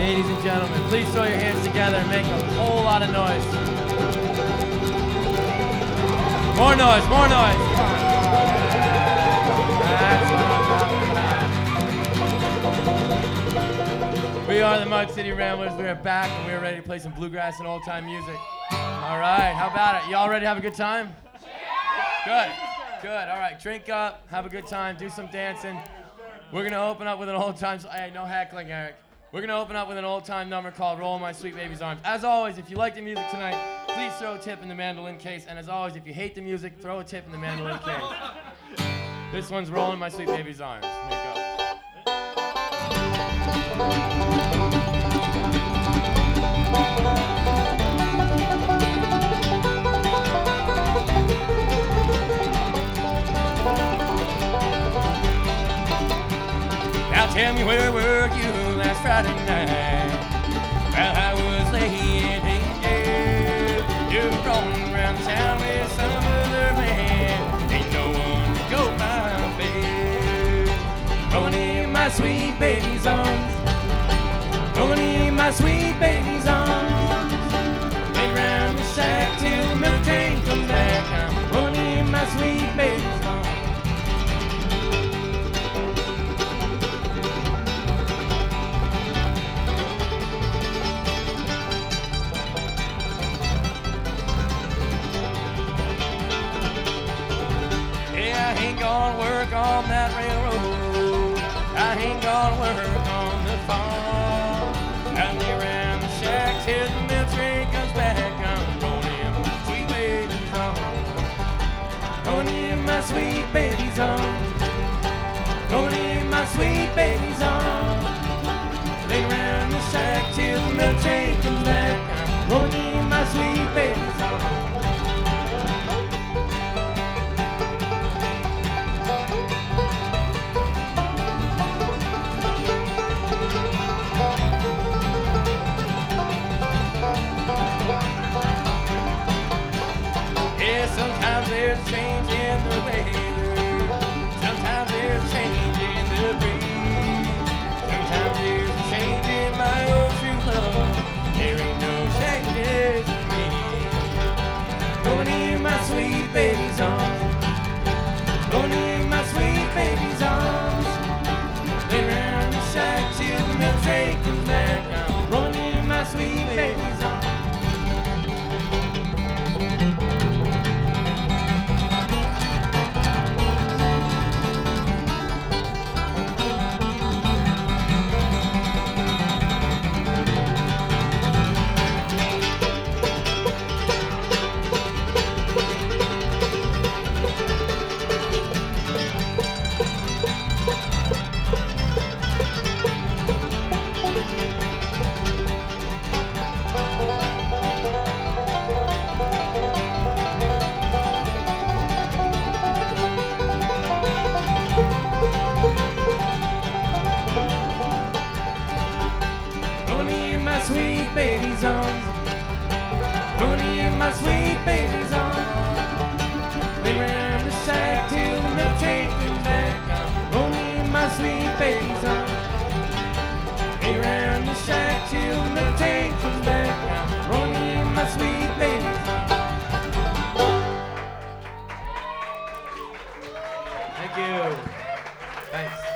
Ladies and gentlemen, please throw your hands together and make a whole lot of noise. More noise, more noise. Come on. That's what I'm talking about. We are the Mud City Ramblers. We are back and we are ready to play some bluegrass and old-time music. All right, how about it? Y'all ready to have a good time? Good, good. All right, drink up, have a good time, do some dancing. We're going to open up with an old-time, hey, no heckling, Eric. We're going to open up with an old-time number called Roll My Sweet Baby's Arms. As always, if you like the music tonight, please throw a tip in the mandolin case. And as always, if you hate the music, throw a tip in the mandolin case. This one's Rolling My Sweet Baby's Arms. Here you go. Now tell me, where were you last Friday night? Well, I was laying in bed. You were rolling around town with some other man. Ain't no one to go my bed. Rolling in my sweet baby's arms. Rolling in my sweet baby's arms. Lay around the shack till the milk train comes back. I'm rolling in my sweet baby's arms. I ain't gonna work on that railroad. I ain't gonna work on the farm. I lay around the shack till the milk train comes back. I'm rolling in my sweet baby's arms. Rolling in my sweet baby's arms. Rolling in my sweet baby's arms. Lay around the shack till the milk train comes back. I'm rolling in my sweet baby's arms. Sometimes there's a change in the weather. Sometimes there's a change in the breeze. Sometimes there's a change in my old true love. There ain't no changes in me. Going in my sweet baby's arms. Going in my sweet baby's arms. Lay around the shack till the milk train comes back. I'm rolling in my sweet baby's arms. Sweet baby's arms. Rolling in my sweet baby's arms. Lay around the shack till the milk train comes back. I'm rolling in my sweet baby's arms. Lay around the shack till the milk train comes back. I'm rolling in my sweet baby's arms. Thank you. Thanks.